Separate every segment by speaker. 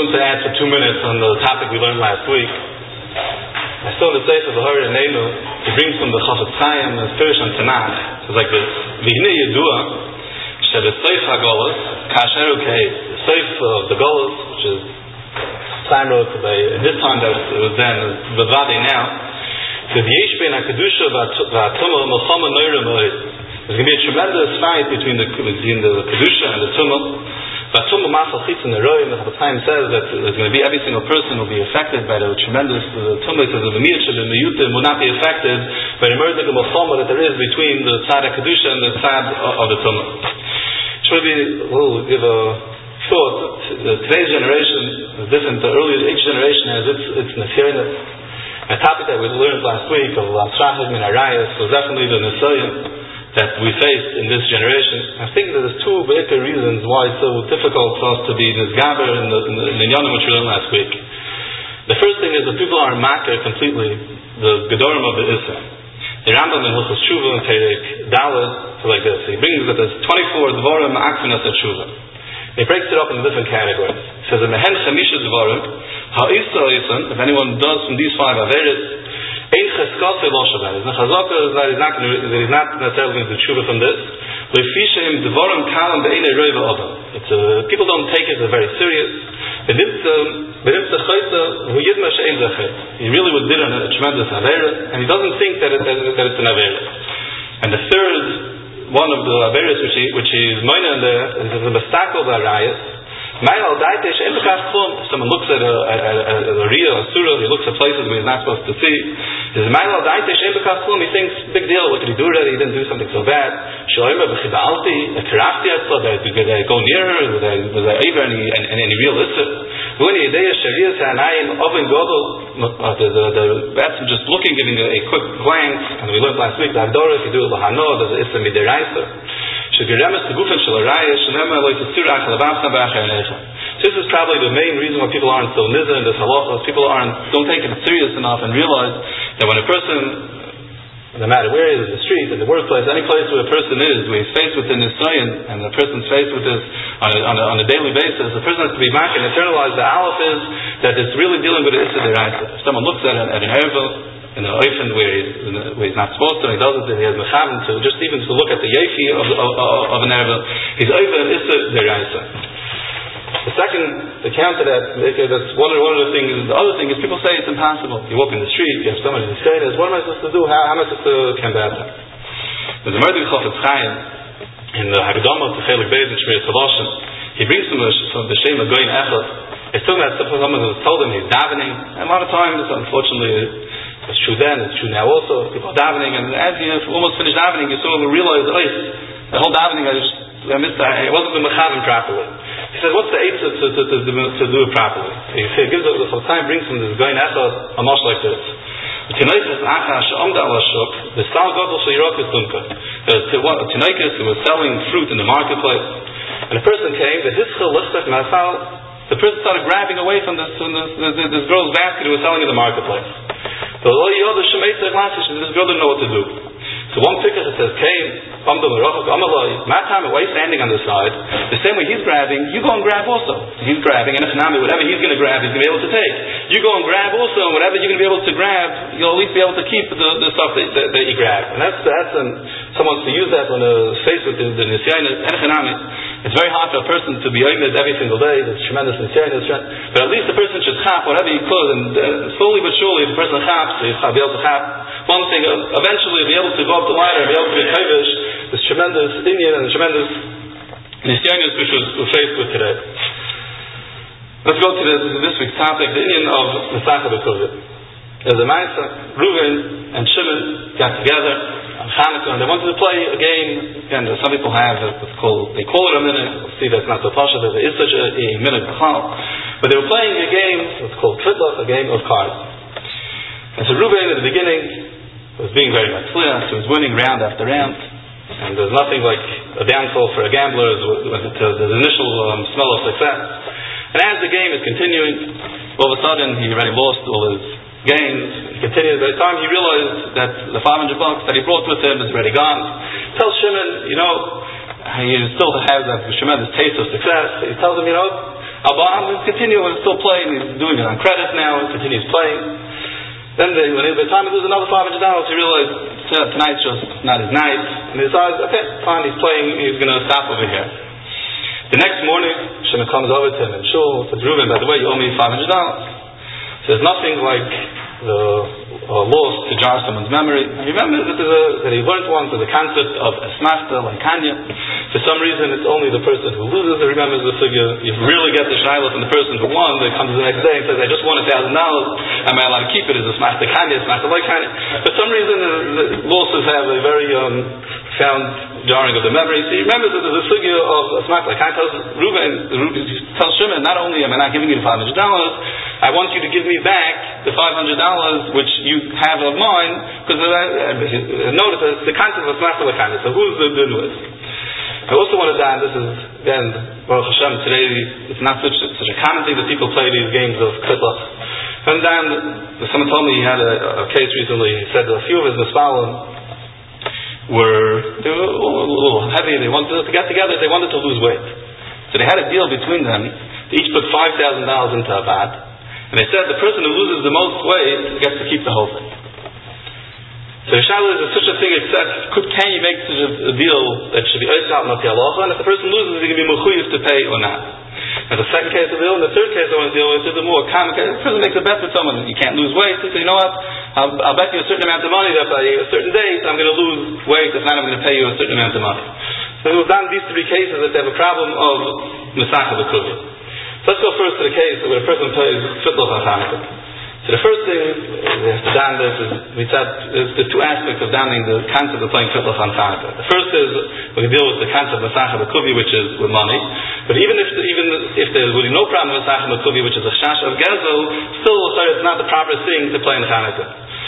Speaker 1: willing to answer 2 minutes on the topic we learned last week. I saw the Sefer V'Hara Neinu. He brings from the Chafetz Chaim and Pirish on Tanakh. It's like this: V'hinei Yedua she'b'Seif HaGolus kasher u'kei. The Seif of the Golus, which is time wrote in this time that it was then, but Vadi now. Says Yesh bein HaKedusha v'Atumah Melchama Neira Moed. There's going to be a tremendous fight between the Kedusha and the Tumah. V'Atumah Masal Chitz and the Roim. The Chafetz Chaim says that there's going to be every single person will be affected by the tremendous Tumah. Says the Miyachid and the Yutim will not be affected by the Merzik and Melchama that there is between the Tzad HaKedusha and the Tzad of the Tumah. We'll give a thought. Today's generation is different. The earlier each generation has its Nesyonos. A topic that we learned last week of Amstrachim and Arayas was definitely the Nesayim that we face in this generation. I think that there's two basic reasons why it's so difficult for us to be Nizgaber in the Yonim which we learned last week. The first thing is that people are makar completely the Gedorim of the Issa. The Rambam in Hilchos Tshuva and Perek Daled is like this. He brings that there's 24 Dvorim Akfinas at Tshuva. He breaks it up into different categories. He says, Mehen Chamisha Dvorim, Ha'isa Isan, if anyone does from these 5 Averis, Ein Cheskase Lo Shabbat. There's no Chazaka that he's not necessarily going to do Tshuva from this. Leifishem Dvorim Kalam Be'ene Reva Odom. People don't take it as very serious. He really would did a tremendous Avera, and he doesn't think that it's an Avera. And the third one of the Averas which is minor in there is the Mestakel Barayas. If someone looks at a Riyah, a Surah, he looks at places where he's not supposed to see. He thinks, big deal, what did he do already? He didn't do something so bad. Did I go near her? Was I over any real issa? That's just looking, giving a quick glance, and we learned last week, the Agdora, if you do it Lahano, there's an issa midiraisa. So this is probably the main reason why people aren't so nizah in this halacha. People don't take it serious enough and realize that when a person, no matter where he is, in the street, in the workplace, any place where a person is, where he's faced with the nisayon, and the person's faced with this on a daily basis, the person has to be back and internalize the aleph is that it's really dealing with the issa deraisa. If someone looks at an erva in the oifen where he's not supposed to, he does it, and he has mechavan to just even to look at the yefi of an erva, he's over an issa deraisa. The counter that's one of the things. The other thing is people say it's impossible. You walk in the street, you have somebody to say this. What am I supposed to do? How am I supposed to combat that? There's a Mordechai Chafetz Chaim in the Hagdama to Chelik Beis in Shmiras Chavoshim. He brings from the Shem of Goyin Echad. He's talking about someone who told him he's davening, and a lot of times, unfortunately, it's true then, it's true now also. People are davening, and as you almost finish davening, you sort of realize, the whole davening I missed that. It wasn't the mechavan properly. He says, what's the eitzah to do it properly? He gives the time brings from this Goyin Echad a much like this. The Tinoikus who was selling fruit in the marketplace, and a person came, the person started grabbing away from this girl's basket who was selling in the marketplace. This girl didn't know what to do. So one picture says, why are you standing on the side? The same way he's grabbing, you go and grab also. He's grabbing, and if not, whatever he's going to grab, he's going to be able to take. You go and grab also, and whatever you're going to be able to grab, you'll at least be able to keep the stuff that you grab. And that's someone wants to use that when they're faced with the nisyanis and economic. It's very hard for a person to be oimed every single day. There's tremendous nisyanis, but at least the person should chap whatever he could, and slowly but surely, the person chaps, he'll be able to chap one thing. Eventually, be able to go up the ladder, be able to be kavish. This tremendous Indian and tremendous nisyanis which we're faced with today. Let's go to this week's topic, the Indian of Masechah Bekuvah. There's a Ma'aseh, Reuven and Shimon got together on Chanukah, and they wanted to play a game. Again, some people have what's called, they call it a minute. We'll see that's not so pasha, there is such a minute b'chal. But they were playing a game, what's called Tritlach, a game of cards. And so Reuven at the beginning was being very matzliach, he was winning round after round. And there's nothing like a downfall for a gambler with the initial smell of success. And as the game is continuing, all of a sudden he already lost all his gains. He continued. By the time he realized that the $500 that he brought with him is already gone, he tells Shimon, he still has that tremendous taste of success. He tells him, I'll continue and still playing. He's doing it on credit now and continues playing. Then by the time he loses another $500, he realized tonight's just not his night. And he decides, okay, fine, he's playing, he's going to stop over here. The next morning, Shimon comes over to him and Shul says, Reuben, by the way, you owe me $500. Says nothing like the loss to jar someone's memory. And remember that he learned once the concept of asmachta, like Kanya. For some reason, it's only the person who loses that remembers the sugya. You really get the shayla from the person who won that comes the next day and says, I just won $1,000. Am I allowed to keep it? Is asmachta Kanya, asmachta like Kanya? For some reason, the losses have a very profound jarring of the memory. So he remembers that there's a sugya of asmachta like Kanya. Reuben tells Shimon, not only am I not giving you the $500, I want you to give me back the $500 which you have of mine, because notice the concept of asmachta like Kanya. So who's the good with? I also want to die, and this is, again, Baruch Hashem, today it's not such a common thing that people play these games of Kitlach. And then, someone told me he had a case recently, he said that a few of his Nispalim were a little heavy, they wanted to get together, they wanted to lose weight. So they had a deal between them, they each put $5,000 into a bat, and they said the person who loses the most weight gets to keep the whole thing. So Shaila is such a thing except can you make such a deal that should be Oisat Mati Halacha, and if the person loses, he can be Mechuyev to pay or not. And the second case of the deal, and the third case I want to deal with is the more common case. The person makes a bet with someone, you can't lose weight, so you know what, I'll bet you a certain amount of money that by a certain date I'm going to lose weight, if not I'm going to pay you a certain amount of money. So we've done these three cases that they have a problem of Mesachah B'Kuvya. So let's go first to the case where a person plays Fitloch on Hanukkah. So the first thing we have to down this is, we said, there's two aspects of downing the concept of playing Fitloch on Hanukkah. The first is, we can deal with the concept of Mesachah B'Kuvya, which is with money. But even if there would be no problem with Mesachah B'Kuvya, which is a Shash of Gezel, still it's not the proper thing to play in Hanukkah.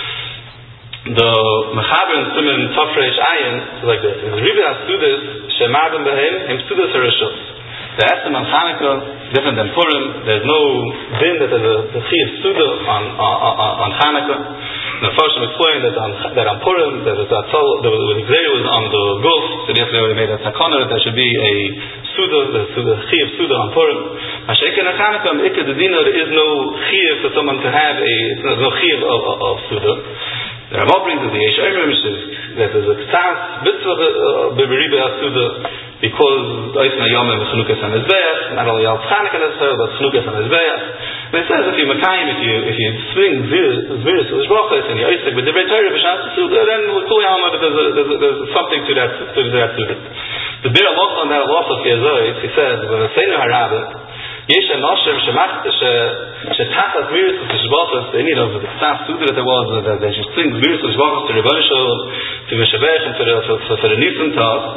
Speaker 1: The Mechaber and Siman Tofresh Ayin is like this. The Rebbe HaSudas, Shemar Ben Behem, Hem Sudas HaRishos. The Esem on Hanukkah, different than Purim. There's no din that there's a Chiyuv Suda on Hanukkah. The Farshim explained that on Purim, there was the Xer was on the Guf, so therefore they made a Takana that there should be a Suda, the Chiyuv Suda on Purim. Masha'ik in Hanukkah, Ikka the Dina, there is no Chiyuv for someone to have there's no Chiyuv of Suda. The Ramah brings the Yesh Omer, that there's a K'tas, Mitzvah, B'Beribe HaSuda, because Oisna Yom and Chanukas and Mizbeach, not only Al Chanukah necessarily, but Chanukas and Mizbeach. And it says if you Makayim, if you swing Zviris Lishbrachas and you Oisek with the Torah B'Shas Suda, then Kuli Alma there's something to that Suda. The Bir Aloch on that Aloch of Yezois, he says, when the Seinu Harabah, Yesh Anoshem Shetachas Zviris Lishbrachas, the Indian of the K'tas Suda that there was, that they should sing Zviris Lishbrachas to Rebbeinu Shalom, to Meshavech, and for the Nisan Taz.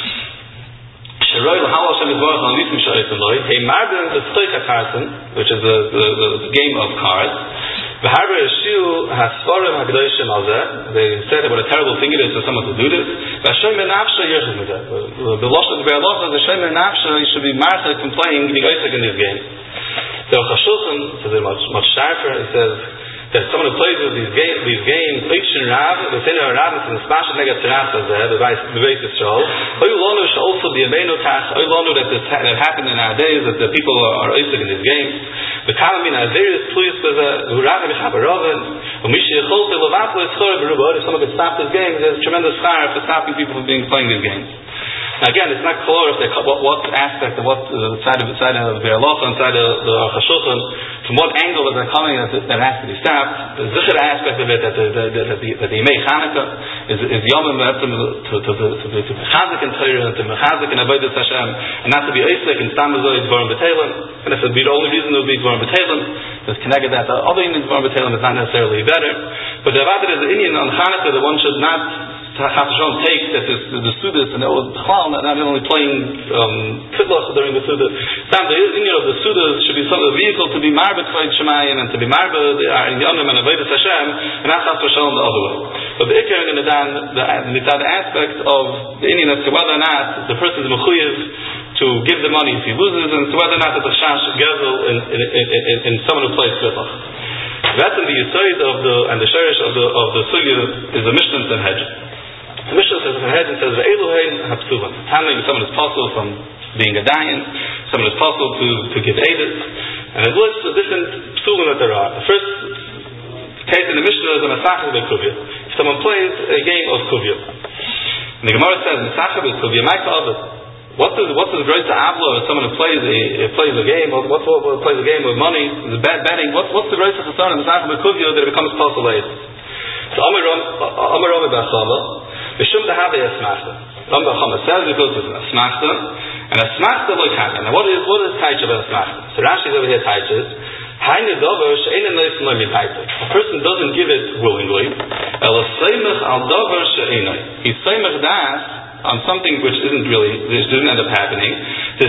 Speaker 1: Which is the game of cards. They said what a terrible thing it is for someone to do this. The should be martha complaining being Isaac in this game. So Chashulchan says it much sharper. He says that someone who plays with these games, Eichen Rav, the Seinu Rav, and the Smash Negat Tzaraf Hazeh, the Beis Yisrael, Oilonu should also be a Meinu Tach, Oilonu that happened in our days, that the people are Isaac in these games. The Kalamin Azeris, Pluyus Bezeh, Hurach Mechabarovin, Umishi Yechol Televat Leschor Berubah, if someone could stop this game, there's tremendous char for stopping people from playing these games. Now again, it's not clear if what aspect of what side of the Be'aloch and side of the Chashulchan, from what angle is it coming that has to be stopped. The Zichar aspect of it that the Yemei Chanukah is Yomim to mechazik in Torah and to mechazik in Avodas Hashem, and not to be Eisek and Stamazoi Dvarim B'Teilim. And if it would be the only reason it would be Dvarim B'Teilim, there's connected that the other Indian Dvarim B'Teilim is not necessarily better. But the Avad is the Indian on Chanukah that one should not take that the Sudas and that was not only playing Fitloch during the Suda. The Indian of the Sudas should be some of the vehicle to be Marba Kvayt Shemayim and to be Marba in the Yonam and Avodas Hashem, and not Chas V'Shalom the other way. But the Ikar in the aspect of the Indian as to whether or not the person is Mechuyev to give the money if he loses, and to whether or not it's a Shash Gezel in someone who plays Fitloch. That's in the Yisoid and the Sherish of the Sugya is the Mishnah and Hedge. The Mishnah says in Hedge and says Ve'eluhein Hapsuvan. Handling someone is possible from being a dayan. someone is possible to give edus, and it lists the different psulim that there are. The first case in the Mishnah is a Masachah b'Kuvya. If someone plays a game of Kuvya, and the Gemara says Masachah b'Kuvya, Ma'ika Aved. What's the greatest avla of someone who plays a game? What plays a game of money? The betting. What's the greatest concern of Masachah b'Kuvya that it becomes possible edus? So Amar Rami B'Chama, Mishum Dehavi Asmachta. Rami B'Chama says because it's an Asmachta, and Asmachta lo Kana. Now what is Taich of Asmachta? So Rashi over here teaches, Hainu Dover She'ein Neis Lo Mitaita. A person doesn't give it willingly. Ela Seimach Al Dover She'einai. He's Seimach Das on something which didn't end up happening. He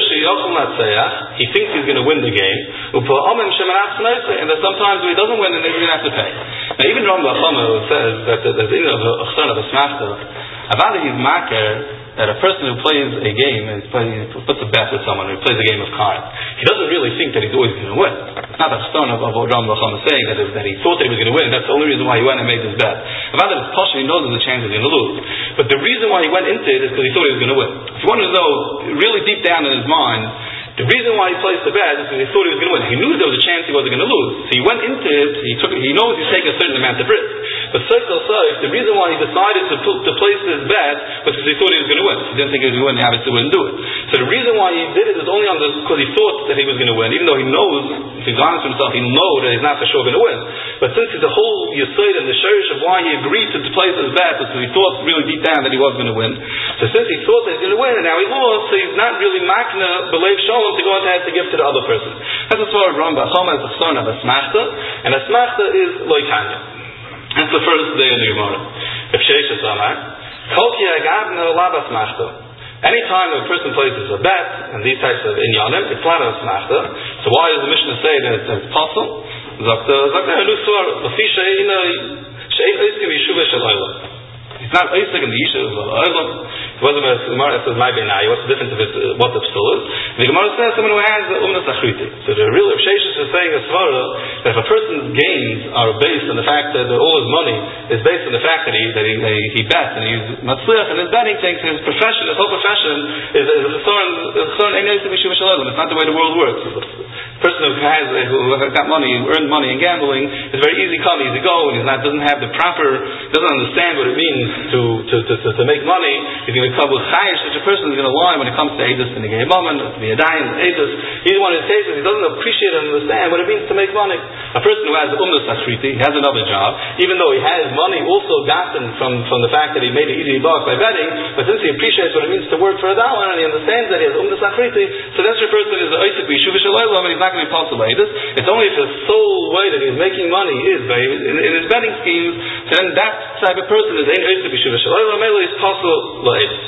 Speaker 1: thinks he's going to win the game, and that sometimes when he doesn't win, then he's going to have to pay. Now even Rambam Chama says that the thing of a chson of a smachta, about he's maker, that a person who plays a game and puts a bet with someone, who plays a game of cards, he doesn't really think that he's always going to win. It's not a chson of what Rambam Chama is saying that he thought that he was going to win. That's the only reason why he went and made this bet. About that, it's possible he knows there's a chance he's going to lose. But the reason why he went into it is because he thought he was going to win. If you want to know, really deep down in his mind, the reason why he placed the bet is because he thought he was going to win. He knew there was a chance he wasn't going to lose. So he went into it, he knows he's taking a certain amount of risk. But the reason why he decided to place this bet was because he thought he was going to win. He didn't think he was going to win, he obviously wouldn't do it. So the reason why he did it is only because he thought that he was going to win, even though he knows, if he's honest with himself, he knows that he's not for sure going to win. But since the whole yesod and the shirish of why he agreed to place his bet was because he thought really deep down that he was going to win. So since he thought that he was going to win, and now he lost, so he's not really makna b'leiv shalom to go and have to give to the other person. That's as far as Rambam Chama is the son of a smachta, and a smachta is loikanya. That's the first day of the Gemara. If Sheishes Amar, Kol ki agavna lava smachta. Anytime a person places a bet and these types of inyanim, it's not a smachta. So why does the Mishnah say that it's possible? He's not Isaac in the Yishuv of Olam. It wasn't a Gemara that says my benai. What's the difference of what the psul is? And the Gemara says someone who has umnas achriti. So the real Rav Sheshes is saying as far that if a person's gains are based on the fact that all his money is based on the fact that he bets and he's matzliach and his betting thinks his profession, his whole profession is a chesron einay to Yishuv Shalom. It's not the way the world works. A person who has got money, earned money in gambling, is very easy come, easy go, and doesn't understand what it means to make money. He's going to come with chayish. Such a person is going to lie when it comes to edus and the geimaman, to be a dayan, edus. He's one of his cases. He doesn't appreciate and understand what it means to make money. A person who has umnas ashriti, he has another job, even though he has money also gotten from the fact that he made an easy buck by betting, but since he appreciates what it means to work for $1 and he understands that he has umnas ashriti, so that's your person is the Isaac B'Yishuv Shalom, and he's not going to be possible edus. It's only if the sole way that he's making money is by in his betting schemes, then that type of person is ein Isaac B'Yishuv Shalom, is possible edus.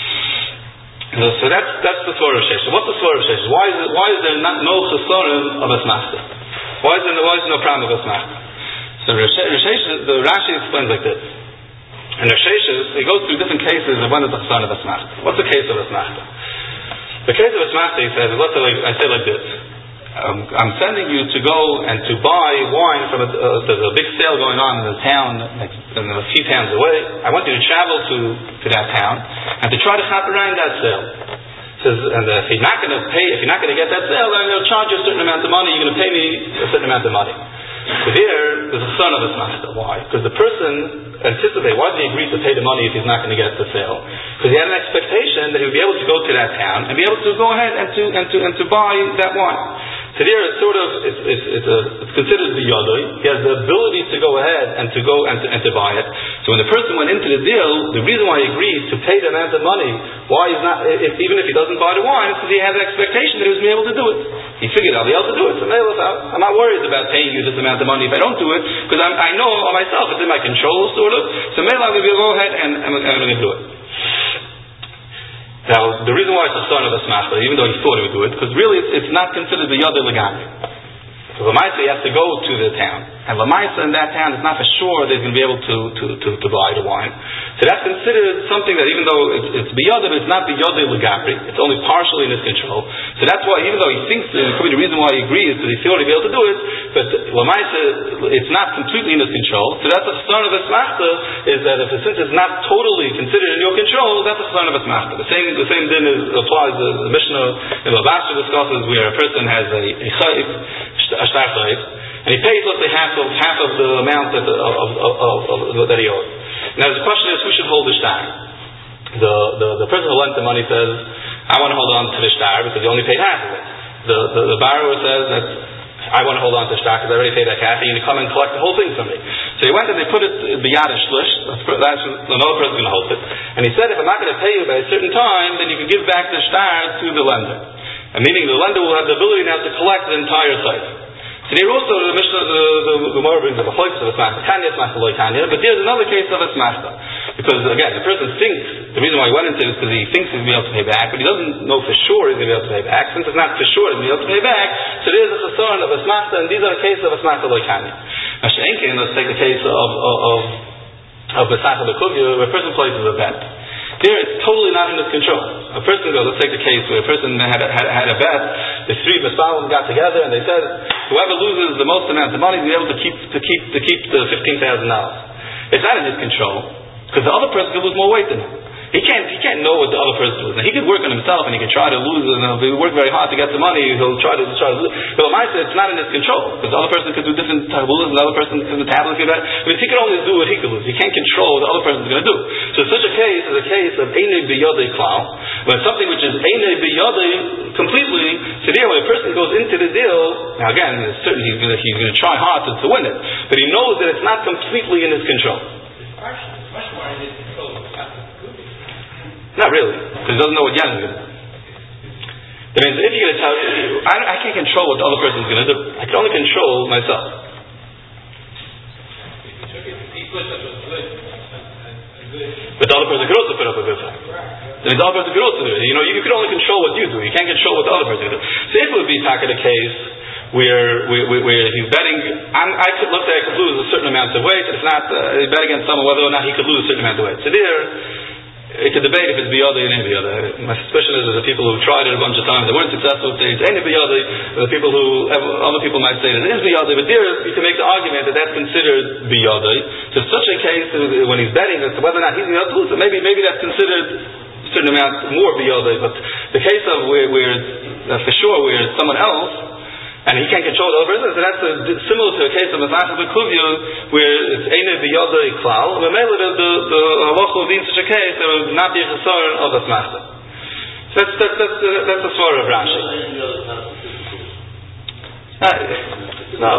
Speaker 1: So that's the Svar of Sheshes. What's the Svar of Sheshes? Why is there no chesorim of a smachta? Why is there no problem of a smachta? So the Rashi explains like this. In Sheshes, he goes through different cases of when there's a chesorim of a smachta. What's the case of a smachta? The case of a smachta, he says, I say like this. I'm sending you to go and to buy wine from there's a big sale going on in the town, a few towns away. I want you to travel to that town and to try to chop around that sale. Says, and if you're not going to get that sale, then I'm going to charge you a certain amount of money. You're going to pay me a certain amount of money. So here, there's a son of a smachta. Why? Because the person why did he agree to pay the money if he's not going to get the sale? Because he had an expectation that he would be able to go to that town and be able to go ahead and to buy that wine. So there, it's considered the yadoi. He has the ability to go ahead and to go and to buy it. So when the person went into the deal, the reason why he agreed to pay the amount of money, why he's not, even if he doesn't buy the wine, is because he has an expectation that he was going to be able to do it. He figured I'll be able to do it. So I'm not worried about paying you this amount of money if I don't do it, because I know on myself it's in my control, sort of. So maybe I'm going to go ahead and I'm going to do it. Now, the reason why it's a son of a smachta, even though he thought he would do it, because really it's not considered the yadeh legami. So Lamaisa, he has to go to the town. And Lamaisa in that town is not for sure that he's going to be able to buy the wine. So that's considered something that even though it's biyodeh, it's not biyodeh legabri. It's only partially in his control. So that's why, even though he thinks, it could be the reason why he agrees, because he feels he'll be able to do it, but Lamaisa, it's not completely in his control. So that's the chasarn of Asmachta, is that since it's not totally considered in your control, that's the chasarn of Asmachta. The same din applies to the Mishnah in Lavasha discusses where a person has a chayv, a shtar chayv, and he pays, let's say, half of the amount that he owes. Now the question is, who should hold the shtar? The person who lent the money says, I want to hold on to the shtar because he only paid half of it. The borrower says that I want to hold on to the shtar because I already paid that half, and you come and collect the whole thing from me. So he went and they put it biyad shlish. That's another person going to hold it. And he said, if I'm not going to pay you by a certain time, then you can give back the shtar to the lender. And meaning the lender will have the ability now to collect the entire site. So here also the Mishnah, the Gemara brings up a choice of Asmachta, Tanya Asmachta Loi Tanya, but there's another case of Asmachta. Because again, the person thinks, the reason why he went into it is because he thinks he's going to be able to pay back, but he doesn't know for sure he's going to be able to pay back. Since it's not for sure he's going to be able to pay back, so there's a chasarn of Asmachta, and these are the cases of Asmachta Loi Tanya. Now She'enkein, let's take the case of Besachah L'Kuvya, where a person places a bet. There it's totally not in his control. A person goes, let's take the case where a person had a bet, the three Basalim got together and they said, whoever loses the most amount of money will be able to keep the $15,000. It's not in his control, because the other person could lose more weight than him. He can't know what the other person is. Now he could work on himself and he could try to lose, and if he work very hard to get the money, he'll try to lose. But it's not in his control, because the other person could do different tabulas, and the other person could do tablets. I mean, he can only do what he can lose. He can't control what the other person is going to do. So such a case is a case of einei biyodei klal, when something which is einei biyodei completely. So there, when a person goes into the deal, now again, it's certain he's going to try hard to win it, but he knows that it's not completely in his control.
Speaker 2: Much more in his control.
Speaker 1: Not really, because he doesn't know what yen is going to do. That means if you're going to tell, I can't control what the other person is going to do. I can only control myself. But the other person could also put up a good fight. That means the other person could also do it. You can only control what you do. You can't control what the other person can do. So if it would be Taka the case where he's betting, let's say I could lose a certain amount of weight, and if not, he bet against someone whether or not he could lose a certain amount of weight. So there, it's a debate if it's biyodei or ain't biyodei. My suspicion is that the people who tried it a bunch of times, they weren't successful, say it's ain't biyodei. The people other people might say that it is biyodei, but there you can make the argument that that's considered biyodei. So such a case, when he's betting as to whether or not he's going to lose, so maybe that's considered a certain amount more biyodei. But the case of where for sure where it's someone else, and he can't control the other person, so that's similar to a case of Masachah B'Kuvya, where it's einei biyodei klal. But mainly the halacha would be in such a case that would not be a chasarn of Asmachta. So that's the svara of Rashi. No.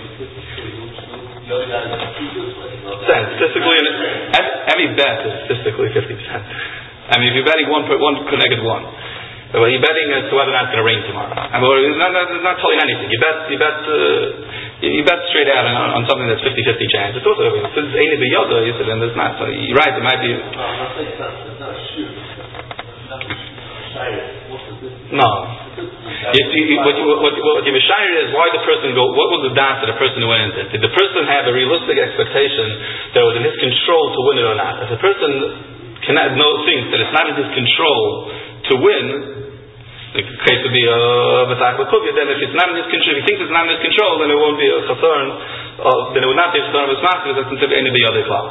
Speaker 1: Statistically, every bet is statistically 50%. I mean, if you're betting one connected one. Well, you're betting as to whether or not it's going to rain tomorrow. It's not telling anything. You bet straight out on something that's 50-50 chance. It's also, since it's ain't biyodei, so then there's not. So you're right. It might be. No. What you mishayir is why the person go. What was the das of the person who went into it? Did the person have a realistic expectation that it was in his control to win it or not? If the person thinks that it's not in his control to win, the case would be Besachah L'Kuvya. Then if it's not in his control, if he thinks it's not in his control, then it won't be a chasarn. Then it would not be a chasarn of Asmachta, because that's considered einei biyodei klal.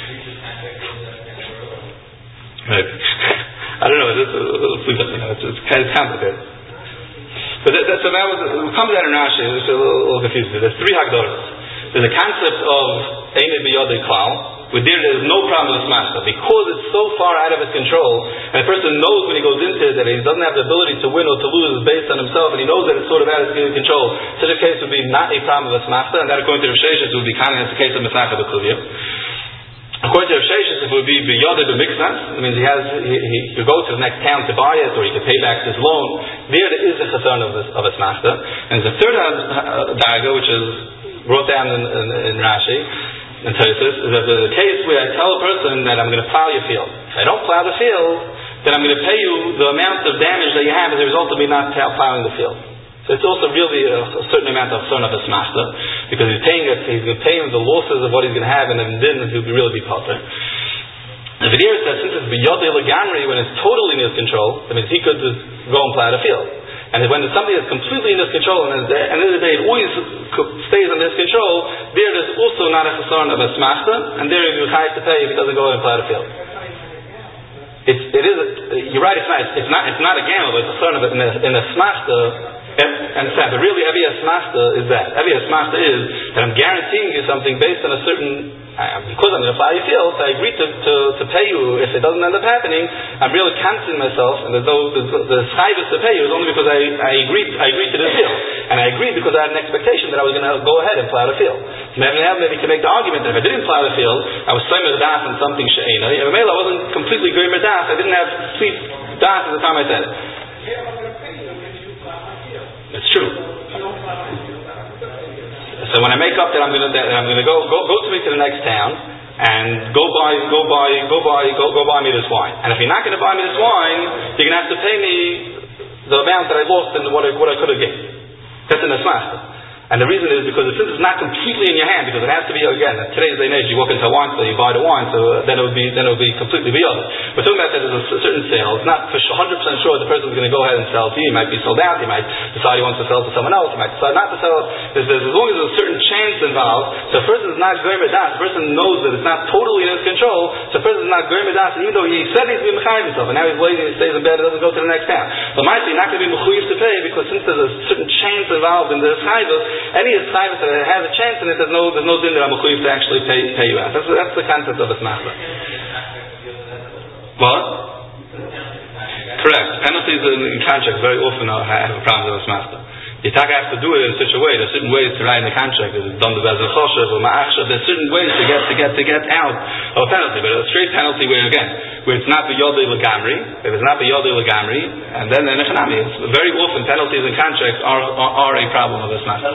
Speaker 1: Maybe. I don't know. Let's leave it. It's kind of complicated. But so now we'll come to that in Rashi. It's a little confusing. There's three hagdoros. There's a concept of einei biyodei klal, where there's no problem with Asmachta, because it's so far out of his control, and the person knows when he goes into it that he doesn't have the ability to win or to lose based on himself, and he knows that it's sort of out of his control. Such a case would be not a problem with Asmachta, and that according to Rav Sheshes would be kind of the case of Masachah B'Kuvya. According to Rav Sheshes, it would be biyodei b'miknas. It means he could go to the next town to buy it, or he could pay back his loan. There is a chasarn of Asmachta. And the third daga, which is brought down in Rashi, and Tosfos, is that the case where I tell a person that I'm going to plow your field. If I don't plow the field, then I'm going to pay you the amount of damage that you have as a result of me not plowing the field. So it's also really a certain amount of son of a smachta, because he's going to pay him the losses of what he's going to have, and then he'll really be potter. The video says, since it's biyodei legamri, when it's totally in his control, that means he could just go and plow the field. And when it's something that's completely in his control, and at the end of the day it always stays in his control, there's also not a chasson of a smachta, and there he'll be chayav to pay if he doesn't go and plow the field. You're right, it's not a gamble, but it's a chasson of it in a smachta. Understand, but really Evi Asmachta is that. Evi Asmachta is that I'm guaranteeing you something based on a certain, because I'm going to plow your field, so I agree to pay you. If it doesn't end up happening, I'm really canceling myself, and the schayvus to pay you is only because I agreed to this deal. And I agreed because I had an expectation that I was going to go ahead and plow the field. So maybe to make the argument that if I didn't plow the field, I was soimer das and something she'ena. I wasn't completely goymer das, I didn't have sleep das at the time I said it. It's true. So when I make up that I'm going to go to me to the next town and go buy me this wine. And if you're not going to buy me this wine, you're going to have to pay me the amount that I lost in what I could have gained. That's in the smachta. And the reason is because since it's not completely in your hand, because it has to be, again, in today's day and age, you walk into a wine store, you buy the wine, so then it would be completely beyond. We're talking about that there's a certain sale. It's not for 100% sure the person's going to go ahead and sell to you. He might be sold out. He might decide he wants to sell to someone else. He might decide not to sell. As long as there's a certain chance involved, so a person is not goymer das. The person knows that it's not totally in his control. So a person is not goymer das, and even though he said he's going to be mechayiv himself, and now he's lazy and he stays in bed and doesn't go to the next town. So might be not going to be mechuyev to pay, because since there's a certain chance involved in the chayvus, any assignment that has a chance in it, there's no din that I'm mechuyev to actually pay you out. That's the concept of a smachta. What? Correct. Penalties in contracts very often have a problem with a smachta. The Taka has to do it in such a way. There's certain ways to write in the contract. There's done the bezel choshev or ma'achshav. There's certain ways to get out of a penalty. But a straight penalty where it's not b'yodei legamri. If it's not b'yodei legamri, and then nechanami. Very often penalties in contracts are a problem of a smachta.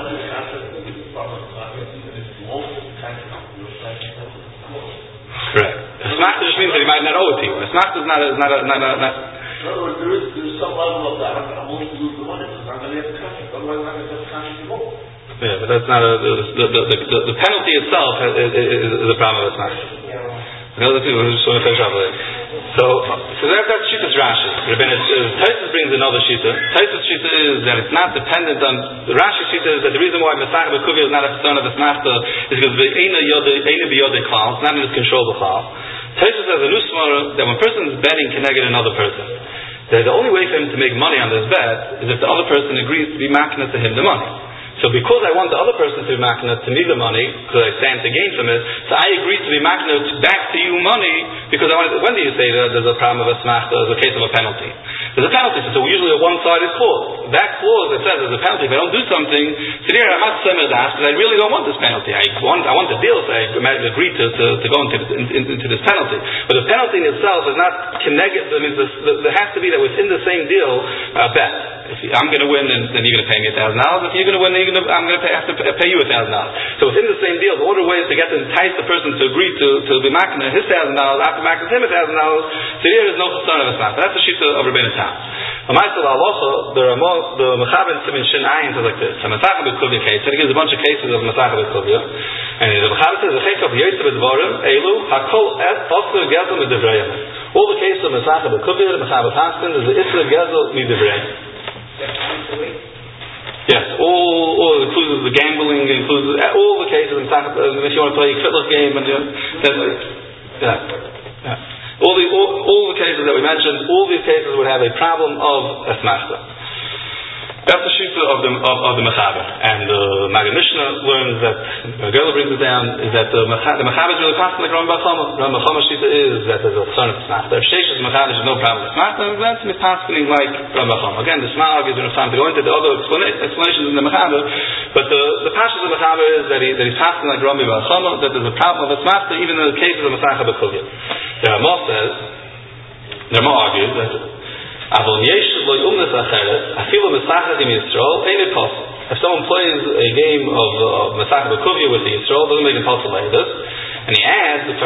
Speaker 1: Correct. A smachta just means that he might not owe it to you. A smachta is not.
Speaker 2: In other words, there's some level of that. I'm willing to lose the money because I'm going to have the contract. Otherwise, I'm going to have the contract anymore.
Speaker 1: Yeah, but that's not the penalty itself is a problem of smachta. The other people who just want to finish up with it. So that's Shita's Rashi. Taisus brings another Shita. Taisus Shita is that it's not dependent on the Rashi Shita is that the reason why Masach B'Kuvia is not a son of a smachta is because the Eina B'Yodei Klal, it's not in his control of the Klal. Taisus has a nusmar that when a person is betting connected another person, that the only way for him to make money on this bet is if the other person agrees to be makna to him the money. So because I want the other person to be makna to me the money, because I stand to gain from it, so I agree to be makna back to you money, because when do you say that there's a problem of a smachta, there's a case of a penalty? There's a penalty, so usually a one-sided clause. That clause that says there's a penalty, if I don't do something, so there I'm not similar to that, because I really don't want this penalty. I want the deal, so I agree to go into this penalty. But the penalty in itself is not connected, I mean, there has to be that within the same deal, bet. If I'm going to win, then you're going to pay me $1,000. If you're going to win, I'm going to have to pay you $1,000. So within the same deal, the order way is to get to entice the person to agree to be makna his $1,000 after makna him $1,000. So here is no chasson of a smachta. That's the shita of Rabbeinu Tam. The Mechaber Simin Shin Ayin says like this: a Masach B'Kuvia case, and he gives a bunch of cases of Masach B'Kuvia, and the Mechaber says the Chekov Yosef B'Dvarim Elu Hakol Et Osler Gezel Midivrayim. All the cases of Masach B'Kuvia, the Mechaber Paskin is the Isler Gezel Midivrayim. Yes, all includes the gambling, includes all the cases. If you want to play a Fitler game, and all the cases that we mentioned, all these cases would have a problem of a smachta. That's the shita of the Mechaber, and the Maggid Mishnah learns that Gerla brings it down is that the Mechaber is really passing like Rambam Chama. Rambam Chama shita is that there's a son of smachta. If Sheish is Mechaber, there's no problem with smachta. That's passing like Rambam Chama. Again, the Smar gives enough time to go into the other explanations in the Mechaber, but the pashas of the Mechaber is that he's passing like Rambam Chama, that there's a problem of a smachta even in the cases of Masach B'Kuvia. The Ramah argues that if someone plays a game of Masach B'Kuvia with the Yisrael, doesn't make it possible like this, and he adds that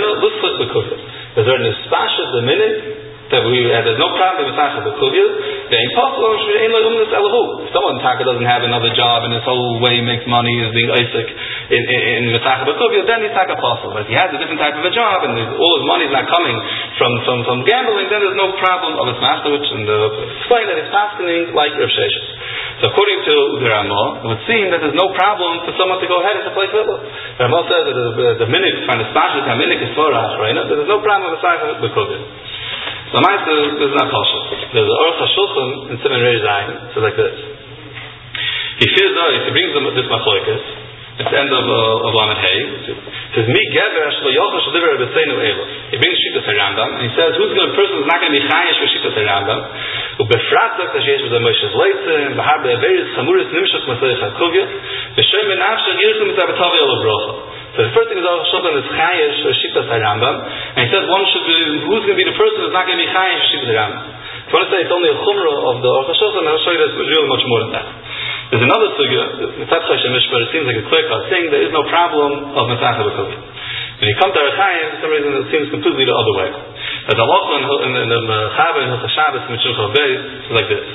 Speaker 1: there's a nispasha the minute that there's no problem with Masach B'Kuvia, saying, if someone doesn't have another job and his whole way he makes money is being Isaac in Masachah B'Kuvya, then he's taka pasul. But if he has a different type of a job and all his money is not coming from gambling, then there's no problem of his master, which explain that it's fasting like Rav Sheshes. So according to the Ramah, it would seem that there's no problem for someone to go ahead and to play fiddle. The Ramah says that the minik, trying to smash it, minik is forach, right? There's no problem with Masachah B'Kuvya. So this is not possible. There's an Aruch HaShulchan in Siman Reish Zayin. It says like this. He brings them this machlokes. It's the end of Lamed Hey. It says, Mi gever shlo yochel sheliver b'tzeinu elos. He brings Shitas HaRambam, and he says, who's going to person who's not going to be chayesh for Shitas HaRambam? Ubefrat zok tasheyesh b'zeh Moshe's leitzim, v'har be'averis chamuris nimshach Masayich HaKuvya, v'shem menafshach yirchum mitzavatavi olav brocha. So the first thing is Aruch HaShulchan is chayesh for Shitas HaRambam, and he says one should be, who's going to be the person who's not going to be chayesh for Shitas HaRambam? If you want to say it's only a chumrah of the Aruch HaShulchan, I'll show you that it's really much more than that. There's another sugya, Mitzat Choshen Mishpah, it seems like a clear-cut thing, there is no problem of Masachah B'Kuvya. When you come to Archaim, for some reason it seems completely the other way. But the halacha in the Chava in Hilchos Shabbos, Mishnah Beis, is like this.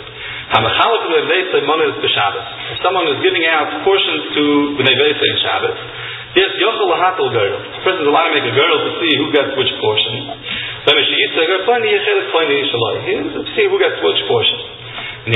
Speaker 1: If someone is giving out portions to B'nai Beis in Shabbos, yes, Yochel Lahatel Girdle. The person is allowed to make a girdle to see who gets which portion. Then if she eats a girdle, to see who gets which portion. That's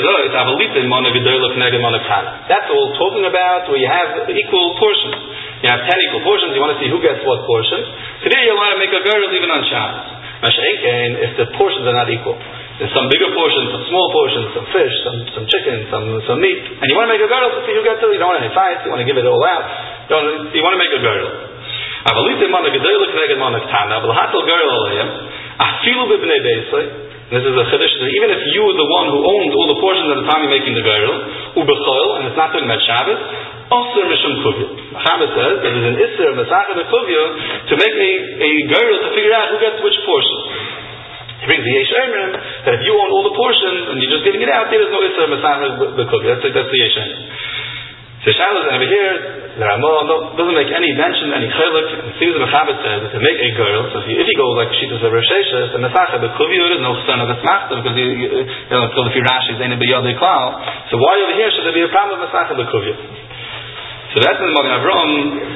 Speaker 1: all talking about where you have equal portions. You have 10 equal portions, you want to see who gets what portion. So there you're allowed to make a girdle even on Shabbos. If the portions are not equal. There's some bigger portions, some small portions, some fish, some chicken, some meat. And you want to make a girdle to see who gets it. You don't want any fights, you want to give it all out. You want to make a girdle. This is a chiddush that even if you were the one who owned all the portions at the time you're making the girdle, ubechoil, and it's not talking about Shabbos, osir mishum kuvya. Shabbos says that there's an isser Masachah B'Kuvya to make a girdle to figure out who gets which portion. He brings the Yesh Omrim that if you own all the portions and you're just giving it out, there is no isser Masachah B'Kuvya. That's the Yesh Omrim. So Shabbos over here, the Ramah doesn't make any mention, any chiluk. It seems the Mechaber says that to make a girdle, so if you go like Shitas of Rav Sheshes, and Masachah B'Kuvya, there is no son of the Smachta, because it's called if you Rashi, it's ain't a b'yodei klal. So why over here should there be a problem with Masachah B'Kuvya? So that's in the Magen Avraham.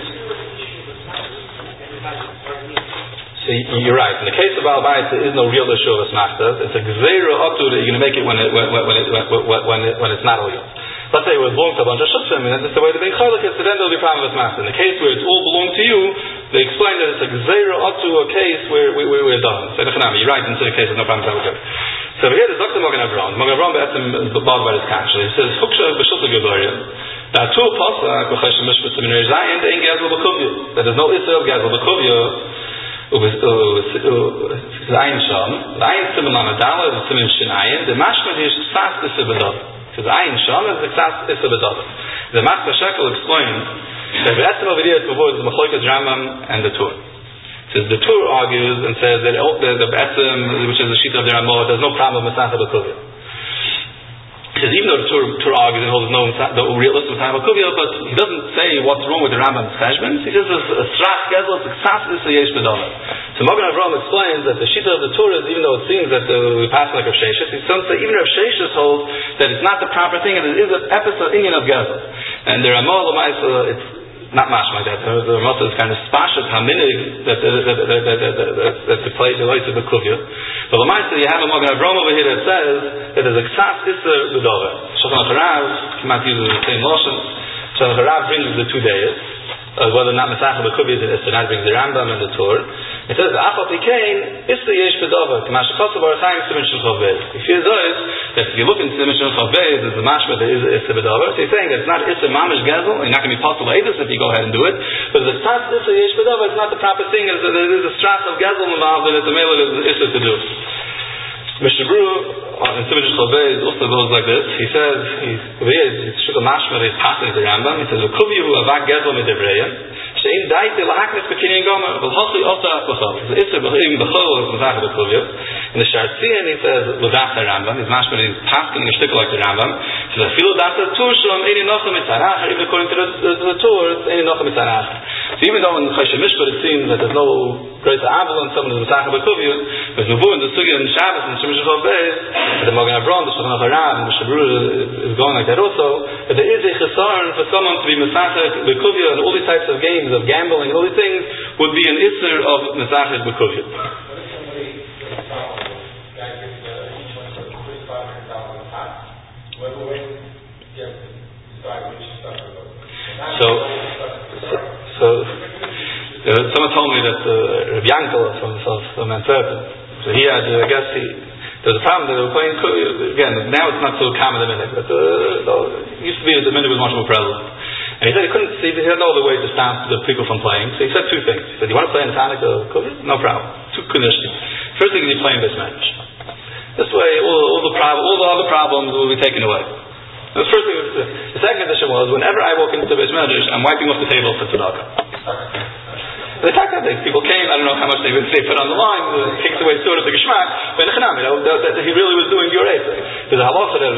Speaker 1: So you're right. In the case of Baal Bayis, there is no real issue of a Smachta. It's a gzeira otu that you're going to make it when it's not real. Let's say it belongs to a bunch of shutfim, and that's the way they're being chalik, so then there'll be a problem with master. In the case where it's all belong to you, they explain that it's a gzeira otu, a case where we're done. So you're right, into the case of no problem with So over here there's Dr. Magen Avraham. Magen Avraham is bothered by this actually. He says, Huksha b'shulta gedorim. Now, to a pasuk, b'chayshim mishpah simin reish zayin, ain't gazel b'kuvya. That there's no issue of gazel b'kuvya. Zayin sham. Zayin simin lamadala, the simin shinayin. The mashma is ksas issue b'dov. Because Ayin Sham is the Ksas Issa B'Dava. The Master Shekel explains that the Etzem over here is the Machlokes Rambam and the Tur. Says the Tur argues and says that the Etzem, which is the Shita of the Ramah, there's no problem with Masachah B'Kuvya. Because even though the Tur argues and holds no realistic Masachah B'Kuvya, but he doesn't say what's wrong with the Rambam's cheshbon. He says it's a Srach Gezel, it's a Ksas Issa Yesh B'Dava. So Magen Avraham explains that the Shita of the Tur is, even though it seems that we pass like Rav Sheshes, he doesn't say even Rav Sheshes holds that it's not the proper thing and it is an episode Inyan of Gezel. And the Ramah L'maisa, it's not mashma like that. The Ramah is kind of spashet haminig that the place relates to the Kuvya. But L'maisa, you have a Magen Avraham over here that says that there's a Ksas Issa B'Dava. Shulchan Harav, Kimat uses the same lotion. Shulchan Harav brings the 2 days. Whether or not Masachah B'Kuvya is an Issa, brings the Rambam and the Tur. It says the Achot Ikain Issa Yesh B'Dava. K'mashachotzav Archaim Siman Shel Chav Beis. If you that if you look in Siman Shel Chav Beis, there's the mashma that is Issa B'Dava. So he's saying that it's not Issa Mamish Gezel. You're not going to be possible Eidus if you go ahead and do it. But the Tzad Issa Yesh B'Dava, it's not the proper thing. There is a strat of Gezel involved, and it's a mele Issa to do. Mr. Brew in Siman Shel Chav Beis also goes like this. He says he's shukal mashma that he's passing the Rambam. He says V'Kuvyahu Avak Gezel Midivreya. Shein daite lahaknes bekinyan gomer v'lhochi ota b'chol. The Isser b'chol is Masachah B'Kuvya. In the Shartzian he says l'das Rambam. He's mashma he's passing a shtickle like the Rambam. So the filo dasa tushum any nocha mitzarach, even according to the Torah, any nocha mitzarach. So even though in Choshen Mishpat it seems that there's no great aval on someone who's Mesachah B'Kuviyut, there's Nevu in the Sugya and Shabbos and Shemish Chol Beis, the Magen Avraham, the Shulchan Aruch Harav, and the Shabrura is going like that also, that there is a chesaron for someone to be Mesachah B'Kuviyut, and all these types of games of gambling and all these things would be an isser of Mesachah B'Kuviyut. So someone told me that Rav Yankel from Antwerpen, so he had, I guess there was a problem that they were playing, again, now it's not so common a minute, but it used to be that the minute was much more prevalent. And he said he had no other way to stop the people from playing, so he said two things. He said, you want to play in Hanukkah? No problem. Two conditions. First thing is you play in this match. This way, all the other problems will be taken away. The first thing, the second condition was, whenever I walk into the Beis Medrash, I'm wiping off the table for tzedakah. The fact that people came, I don't know how much they put on the line, it takes away sort of the geschmack, but that he really was doing your essay. There's a halacha that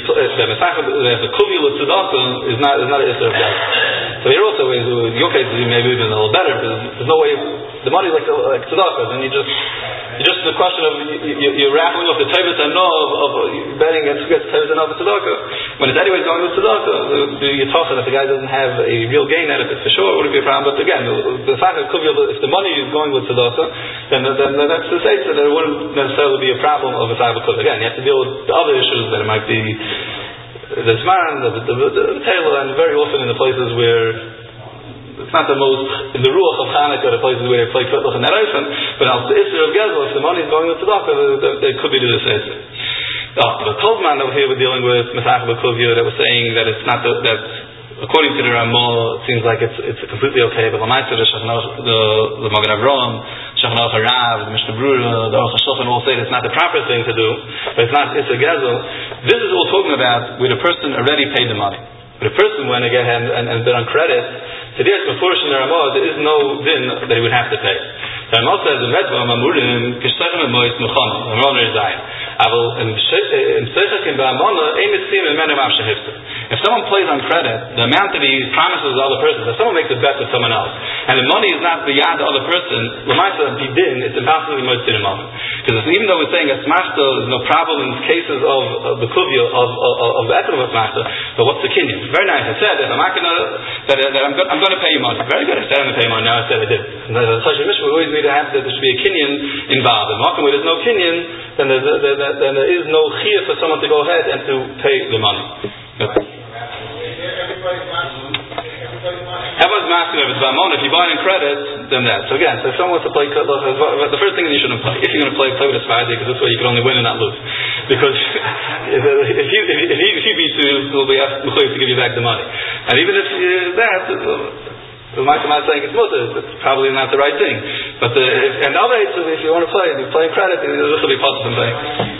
Speaker 1: the kuviyul of tzedakah is not an issue of that. So here also, in your case, maybe even a little better, because there's no way, the money is like tzedakah, then you just the question of you're raffling off the tevis and of betting against tevis and of tzedakah. When it's anyway going with tzedakah, the yitachah that the guy doesn't have a real gain out of it for sure, it wouldn't be a problem. But again, the fact that if the money is going with tzedakah, then that's the say that it wouldn't necessarily be a problem of a cyber kuviyah. Again, you have to deal with the other issues that it might be the zman, the tailor, and very often in the places where it's not the most, in the ruach of Hanukkah, the places where they play Kvitlach and Nereifen, but al the Isser of Gezel, if the money is going with tzedakah, they could be to this Isser. The Tolzman over here we're dealing with Mesachah B'Kuviyah that was saying that it's not that according to the Ramah, it seems like it's completely okay, but the Magen Avraham, Shulchan Aruch Harav, the Mishnah Brura, the Aruch HaShulchan all say it's not the proper thing to do, but it's not Isser Gezel. This is all talking about where the person already paid the money. But a person went again and been on credit, so there's before Shana Ramah, there is no din that he would have to pay. The Ramah says in Redva, Mamurim, Kishlechem and Mois Mechanim, Ramah Rizayim. If someone plays on credit, the amount that he promises the other person, if someone makes a bet with someone else, and the money is not beyond the other person, Lamaisa Bidin, it's impossible to mois in a moment. Because even though we're saying a smachta is no problem in cases of the kuvia of the etim of a smachta, but what's the kinyan? Very nice. I said that I'm going to pay you money. Very good. I said I'm going to pay you money. Now I said I did. The Choshen Mishpat, we always need to have that there should be a kinyan involved. And where there's no kinyan, then there is no chiyah for someone to go ahead and to pay the money. Everyone's masking if it's Bamon. If you buy in credit, then that. So again, if someone wants to play Kudlach, the first thing you shouldn't play, if you're going to play with a Sfardi, because this way you can only win and not lose. Because if he beats you, he'll be asked to give you back the money. And even if the Michael is saying it's mutter, it's probably not the right thing. But and the other if you want to play, if you play in credit, this will be possible thing.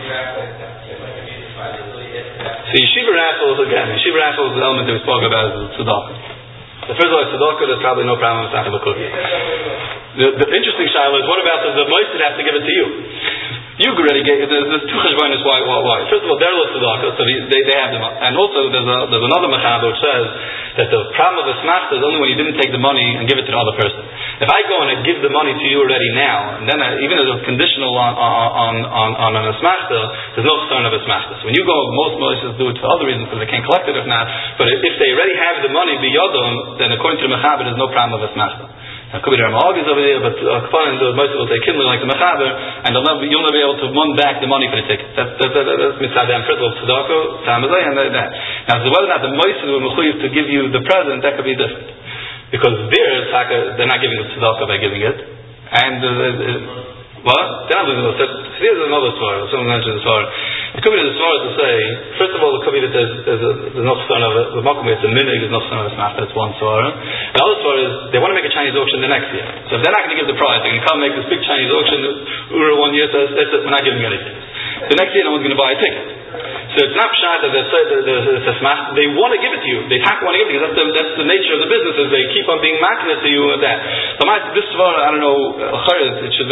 Speaker 1: So yeshiva raffles, again, yeshiva raffles is the element that we spoke about is tzedakah. First of all, tzedakah, there's probably no problem with Mesachah B'Kuviyah. The interesting shaila is, what about does the moisid have to give it to you? You already gave it. There's two cheshbonos why. First of all, they're less tzedakah, so they have them. And also, there's another mechaber which says that the problem of a smachta is only when you didn't take the money and give it to the other person. If I go and I give the money to you already now, and then even as a conditional on an asmachta, there's no concern of asmachta. So when you go, most Moshes do it for other reasons because they can't collect it if not. But if they already have the money biyodom, then according to the mechaber, there's no problem of asmachta. Now, could be there are Ma'agis over there, but Kapanim, most will say kindling like the mechaber, and you'll never be able to win back the money for the ticket. That's mitzadam first of all tzedakah, tamazay, and that. Now, so whether or not the Moshes were mechuyev to give you the present, that could be different. Because they're not giving the tzedakah by giving it. And, what? They're not losing those. Here's another story. Someone mentioned the story. It could be the story to say, first of all, it could be that there's no son of the Makom, it's a minig, there's no son of a smach, that's one story. The other story is, they want to make a Chinese auction the next year. So if they're not going to give the prize, they can come make this big Chinese auction, Ura one year says, we're not giving anything. The next year, no one's going to buy a ticket. So it's not pshat that they want to give it to you. They want to give it to you. That's the nature of the business. Is they keep on being makna to you with that. But this I don't know. It should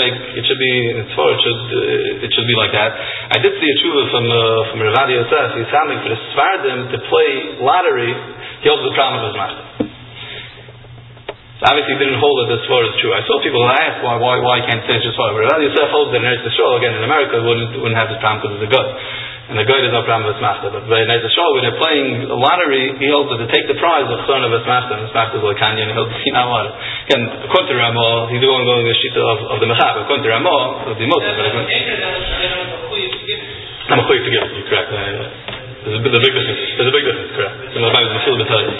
Speaker 1: be like that. I did see a tshuva from Rav Yosef. He's sounding for the Sfardim to play lottery. He holds the problem of his master. Obviously, he didn't hold that this is true. I saw people ask why can't say it's just Rav Yosef holds that in Eretz Yisrael, again in America, wouldn't have this problem because it's a good. And the good is no problem with his master. But in Eretz Yisrael, when they're playing a lottery, he holds that to take the prize of son of his master, and his master is like Kanye, and he'll what. Again, according to Ramah, he's going to the shita of the Mechab. According to Ramah, it'll be most of it. I'm a to give it. You're correct. There's a big difference. Correct. So the Bible is full of battalion.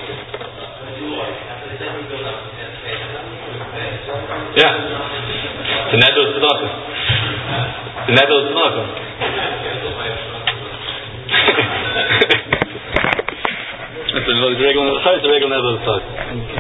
Speaker 1: Yeah. The nether is tzedakah. It's a regular nether is tzedakah.